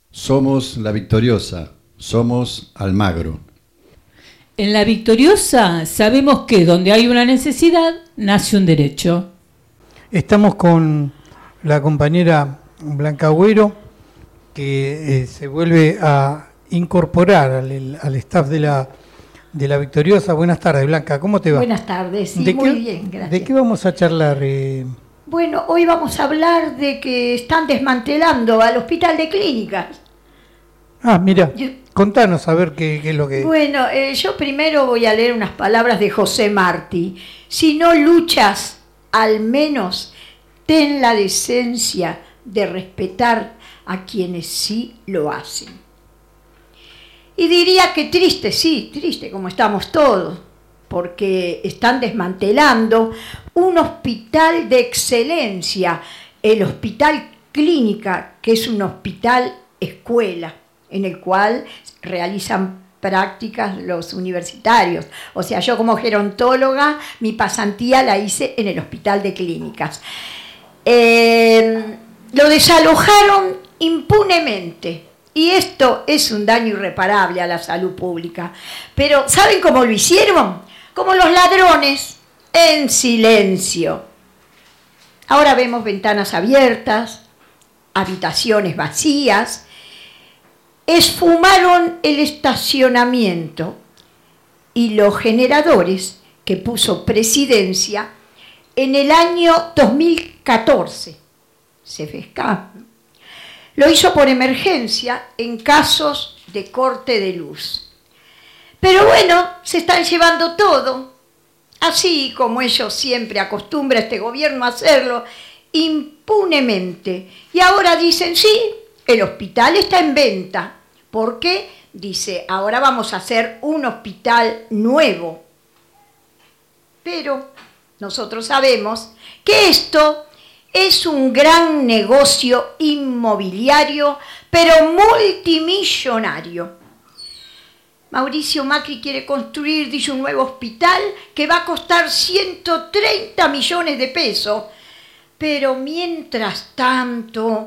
Somos La Victoriosa, somos Almagro. En La Victoriosa sabemos que donde hay una necesidad, nace un derecho. Estamos con la compañera Blanca Agüero, que se vuelve a incorporar al staff de la Victoriosa. Buenas tardes, Blanca, ¿cómo te va? Buenas tardes, sí, muy bien, gracias. ¿De qué vamos a charlar? Bueno, hoy vamos a hablar de que están desmantelando al Hospital de Clínicas. Mira, contanos a ver qué es lo que... Bueno, yo primero voy a leer unas palabras de José Martí. Si no luchas, al menos ten la decencia de respetar a quienes sí lo hacen. Y diría que triste, sí, triste como estamos todos, porque están desmantelando un hospital de excelencia, el Hospital Clínica, que es un hospital escuela, en el cual realizan prácticas los universitarios. O sea, yo como gerontóloga, mi pasantía la hice en el Hospital de Clínicas. Lo desalojaron impunemente. Y esto es un daño irreparable a la salud pública. Pero ¿saben cómo lo hicieron? Como los ladrones, en silencio. Ahora vemos ventanas abiertas, habitaciones vacías. Esfumaron el estacionamiento y los generadores que puso Presidencia en el año 2014. Se fescaron. Lo hizo por emergencia en casos de corte de luz. Pero bueno, se están llevando todo, así como ellos siempre acostumbra este gobierno a hacerlo, impunemente. Y ahora dicen, sí, el hospital está en venta. ¿Por qué? Dice, ahora vamos a hacer un hospital nuevo. Pero nosotros sabemos que esto es un gran negocio inmobiliario, pero multimillonario. Mauricio Macri quiere construir, dice, un nuevo hospital que va a costar 130 millones de pesos. Pero mientras tanto,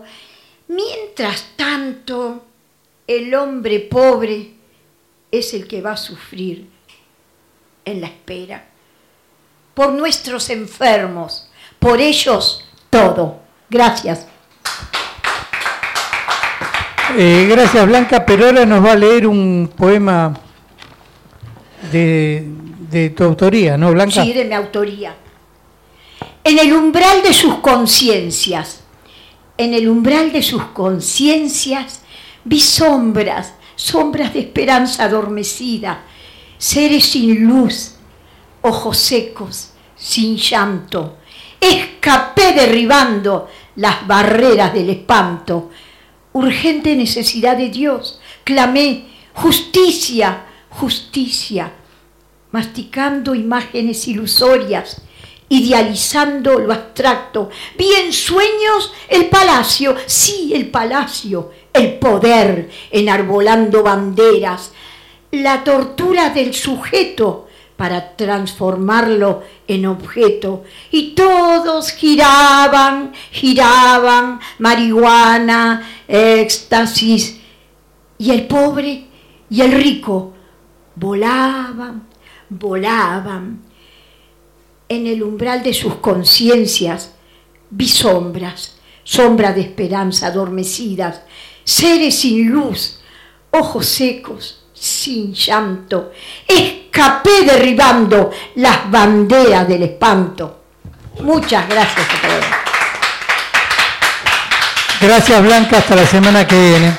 el hombre pobre es el que va a sufrir en la espera. Por nuestros enfermos, por ellos todo. Gracias. Gracias, Blanca, pero ahora nos va a leer un poema de tu autoría, ¿no, Blanca? Sí, de mi autoría. En el umbral de sus conciencias, vi sombras de esperanza adormecida, seres sin luz, ojos secos, sin llanto. Escapé derribando las barreras del espanto. Urgente necesidad de Dios, clamé, justicia, justicia, masticando imágenes ilusorias, idealizando lo abstracto. Vi en sueños el palacio, sí, el palacio, el poder, enarbolando banderas, la tortura del sujeto para transformarlo en objeto. Y todos giraban, marihuana, éxtasis. Y el pobre y el rico volaban. En el umbral de sus conciencias vi sombras de esperanza adormecidas, seres sin luz, ojos secos, sin llanto. Escapé derribando las banderas del espanto. Muchas gracias a todos. Gracias, Blanca, hasta la semana que viene.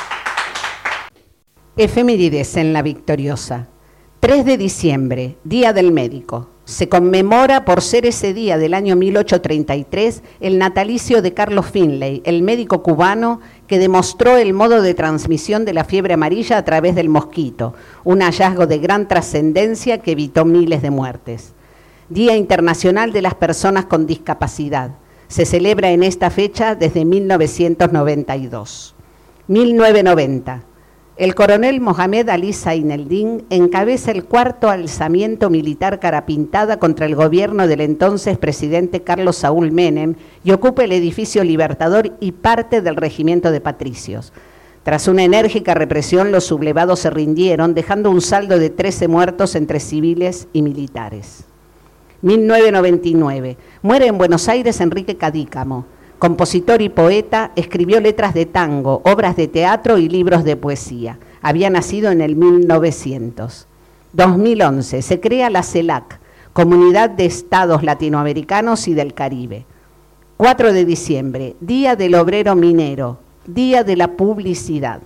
Efemérides en La Victoriosa. 3 de diciembre, Día del Médico. Se conmemora, por ser ese día del año 1833, el natalicio de Carlos Finlay, el médico cubano que demostró el modo de transmisión de la fiebre amarilla a través del mosquito, un hallazgo de gran trascendencia que evitó miles de muertes. Día Internacional de las Personas con Discapacidad. Se celebra en esta fecha desde 1992. 1990. El coronel Mohamed Ali Zaineldin encabeza el 4º alzamiento militar cara pintada contra el gobierno del entonces presidente Carlos Saúl Menem y ocupa el edificio Libertador y parte del regimiento de patricios. Tras una enérgica represión, los sublevados se rindieron, dejando un saldo de 13 muertos entre civiles y militares. 1999. Muere en Buenos Aires Enrique Cadícamo. Compositor y poeta, escribió letras de tango, obras de teatro y libros de poesía. Había nacido en el 1900. 2011. Se crea la CELAC, Comunidad de Estados Latinoamericanos y del Caribe. 4 de diciembre, Día del Obrero Minero, Día de la Publicidad.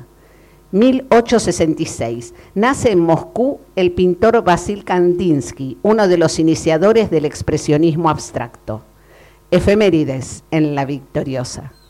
1866. Nace en Moscú el pintor Vasil Kandinsky, uno de los iniciadores del expresionismo abstracto. Efemérides en La Victoriosa.